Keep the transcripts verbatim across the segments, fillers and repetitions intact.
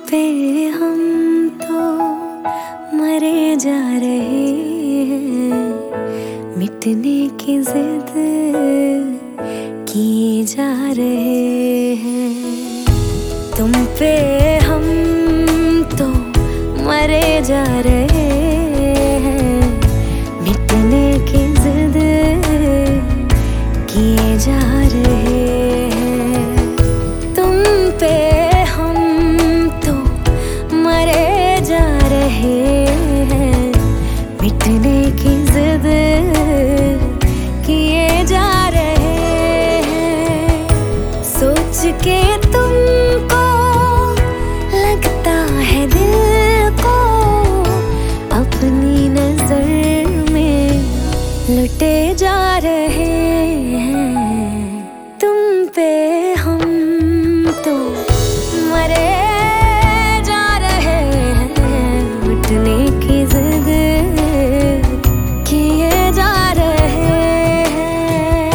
पे हम तो मरे जा रहे हैं, मिटने की जिद किए जा रहे हैं। तुम पे हम तो मरे जा रहे हैं, मिटने की जिद किए जा रहे हैं। तुम पे हम तो मरे जा रहे हैं, मिटने की जिद किए जा रहे हैं। सोच के तुमको लगता है दिल को अपनी नजर में लुटे जा रहे हैं। तुम पे हम तो मरे जा रहे हैं, मिटने की जिद किए जा रहे हैं।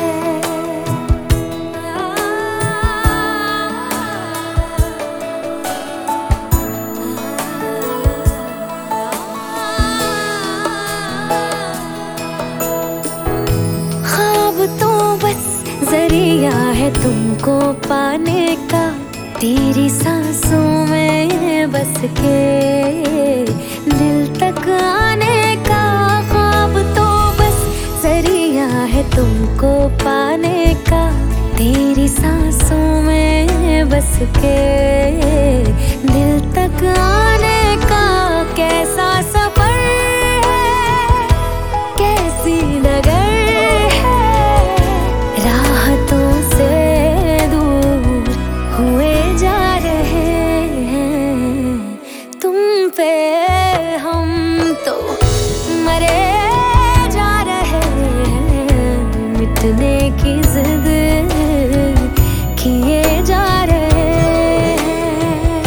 ख्वाब तो बस जरिया है तुमको पाने का, तेरी सांसों में बस के दिल तक आने का। ख्वाब तो बस जरिया है तुमको पाने का, तेरी सांसों में बस के दिल तक आने का। कैसा सफर है, कैसी डगर हुए जा रहे हैं। तुम पे हम तो मरे जा रहे हैं, मिटने की जिद किए जा रहे हैं।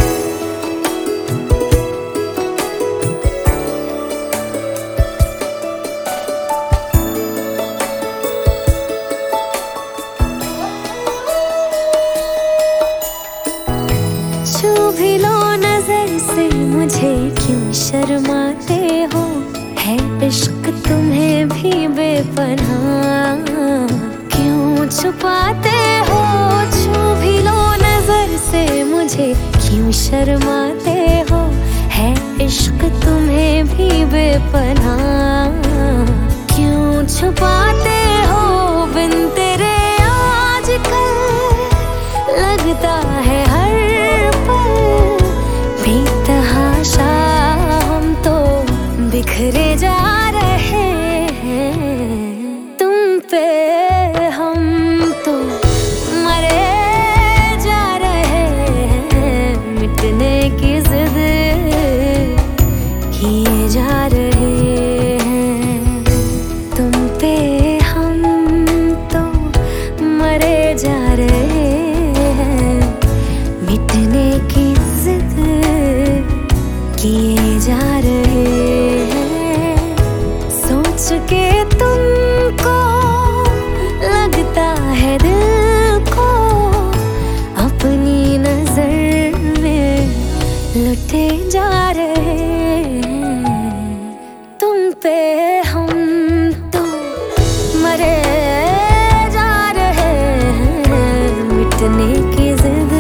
छू भी लो नजर से मुझे, क्यों शर्माते हो? है इश्क तुम्हें भी बेपनाह, क्यों छुपाते हो? छू भी लो नजर से मुझे, क्यों शर्माते हो? है इश्क तुम्हें भी बेपनाह, क्यों छुपाते हो? बिन तेरे आजकल लगता है हर बेतहाशा हम तो बिखरे जा रहे हैं। तुम पे हम तो मरे जा रहे हैं, मिटने की जिद किए जा रहे हैं। तुम पे हम तो मरे जा रहे हैं, मिटने की जिद किए जा रहे हैं। सोच के तुमको लगता है दिल को अपनी नजर में लुटे जा रहे हैं। तुम पे हम तो मरे जा रहे हैं, मिटने की जिद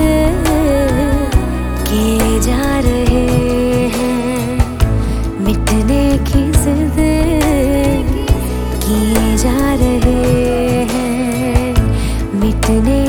किए जा रहे हैं, मिटने की जिद किए जा रहे हैं, मिटने